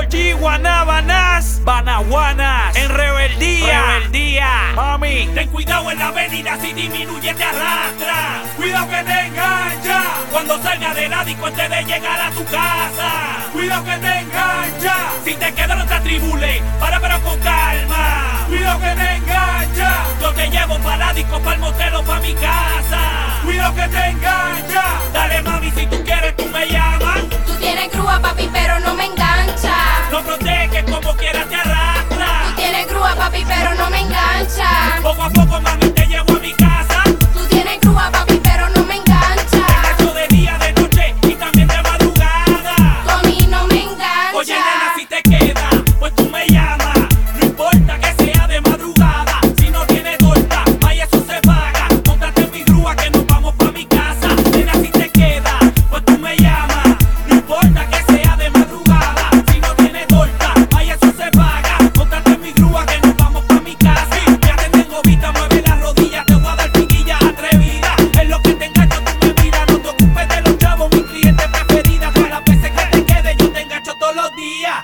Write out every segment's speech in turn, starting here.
Georgie, Guanabanas, Banaguanas, en rebeldía, mami. Ten cuidado en la avenida, si disminuye te arrastra. Cuidado que te engancha cuando salga de la disco antes de llegar a tu casa. Cuidado que te engancha, si te quedas no te atribule, para pero con calma. Cuidado que te engancha, yo te llevo para la disco, para el motel o para mi casa. Cuidado que te engancha, dale mami si tú quieres tú me llamas. Tú tienes grúa papi pero no me engancha. No proteges como quieras te arrastra. Tú tienes grúa papi pero no me engancha. Poco a poco mami te llevo a mi casa. Tú tienes grúa papi pero no me engancha. Te engancho de día, de noche y también de madrugada. Tú a mí no me engancha. Oye nena si te queda, pues tú me llamas. No importa que sea de madrugada. Si no tienes torta, vaya eso se paga. Móntate en mi grúa que nos vamos pa' mi casa. Nena si te queda, pues tú me llamas. No importa que sea de madrugada. Si no tienes torta, vaya eso se paga. Móntate en mi grúa que nos vamos pa' mi casa. Ya te tengo vista, mueve las rodillas. Te voy a dar piquilla atrevida. Es lo que te engancho, tú me miras. No te ocupes de los chavos, mi cliente preferida. Todas las veces que te quede, yo te engancho todos los días.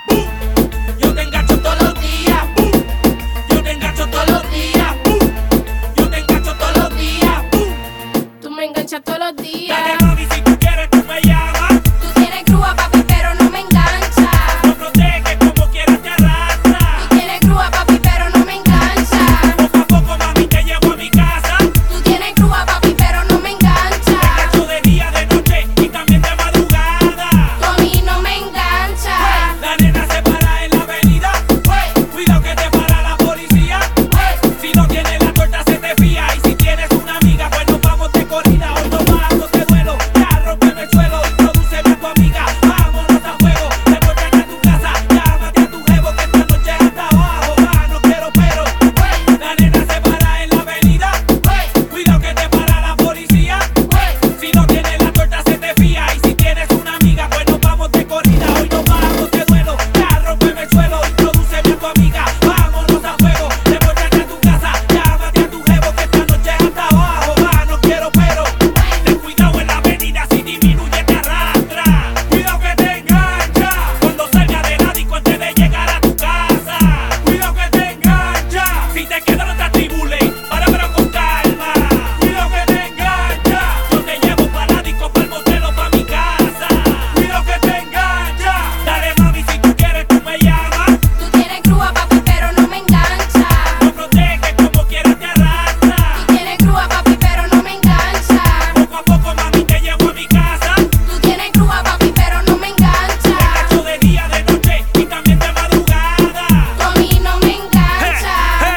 Yo te engancho todos los días. Yo te engancho todos los días. Yo te engancho todos los días. Tú me enganchas todos los días. Dale mami, si tú quieres tú me llamas. Tú tienes grúa papi pero no me engancha. No proteges como quieras te arrastra. Tú tienes grúa papi pero no me engancha. Poco a poco mami te llevo a mi casa. Tú tienes grúa papi pero no me engancha. Te engancho de día, de noche y también de madrugada. Tú a mí no me engancha. La nena se para en la avenida. Cuidado que te para la policía. Si no tienes la torta se te fía. Y si tienes una amiga pues nos vamos de corrida. Hoy nos vamos de duelo. Ya rompeme el suelo. Introduceme a tu amiga. Vámonos a fuego. Devuélvete a tu casa. Llámate a tu jevo que esta noche hasta abajo. No quiero pero. La nena se para en la avenida. Cuidado que te para la policía. Si no tienes la torta se te fía. Y si tienes una amiga pues nos vamos de corrida. Hoy nos vamos de duelo. Ya rompeme el suelo. Introduceme a tu amiga. Vámonos a fuego. Devuélvete a tu casa. Llámate a tu jevo que esta noche hasta abajo. No quiero pero. Ten cuidado en la avenida si disminuye te arrastra. Cuidado que te engancha cuando salga de la disco antes de llegar a tu casa. Cuidado que te engancha, si te quedas no te atribule, para pero con calma. Cuidado que te engancha, yo te llevo para la disco, para el motel o pa' mi casa. Cuidado que te engancha, dale mami si tú quieres tú me llamas. Tú tienes grúa papi pero no me engancha. No proteges como quieras te arrastra. Tú tienes grúa papi pero no me engancha. Poco a poco mami te llevo a mi casa. Tú tienes grúa papi pero no me engancha. Te engancho de día, de noche y también de madrugada. Tú a mí no me engancha.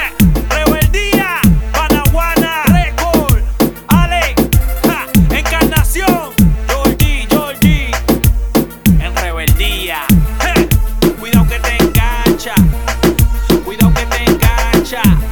Rebeldía, Banaguana, Record, Ale, Encarnación, Georgie, en rebeldía. Cuidado que te engancha, cuidado que te engancha.